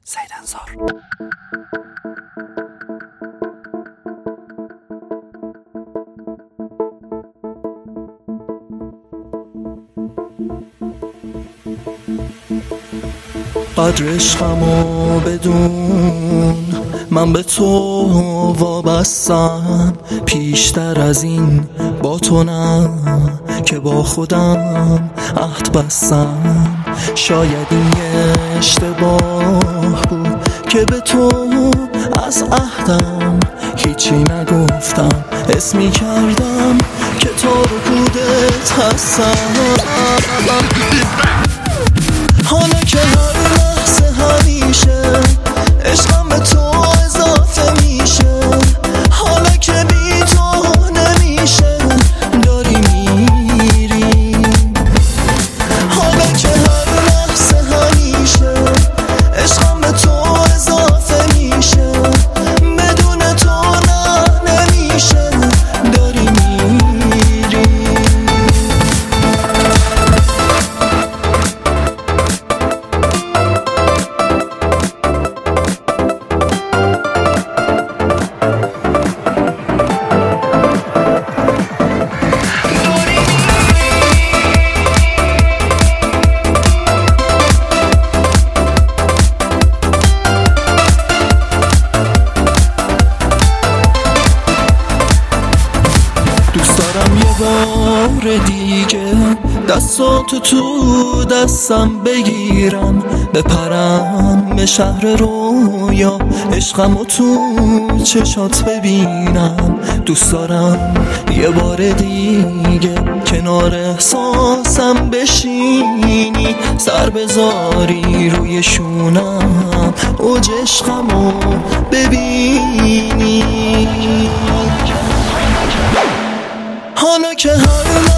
سیدنزار. قدر عشقمو بدون، من به تو وابستم، پیشتر از این با تو نه که با خودم عهد بستم. شاید این یه اشتباه بود که به تو از عهدم هیچی نگفتم، حس می کردم که تو رو کودت هستم. حالا که هر لحظه همیشه عشقم به تو اضافه میشه، حالا که بی تو نمیشه داری میری. حالا که هر لحظه همیشه عشقم به تو اضافه میشه، بدون تو نه نمیشه داری میری. دوست دارم یه بار دیگه دستاتو تو دستم بگیرم، بپرم به شهر رویا، عشقمو تو چشات ببینم. دوست دارم یه بار دیگه کنار احساسم بشینی، سر بذاری روی شونم، اوج عشقمو ببینی. حالا که هر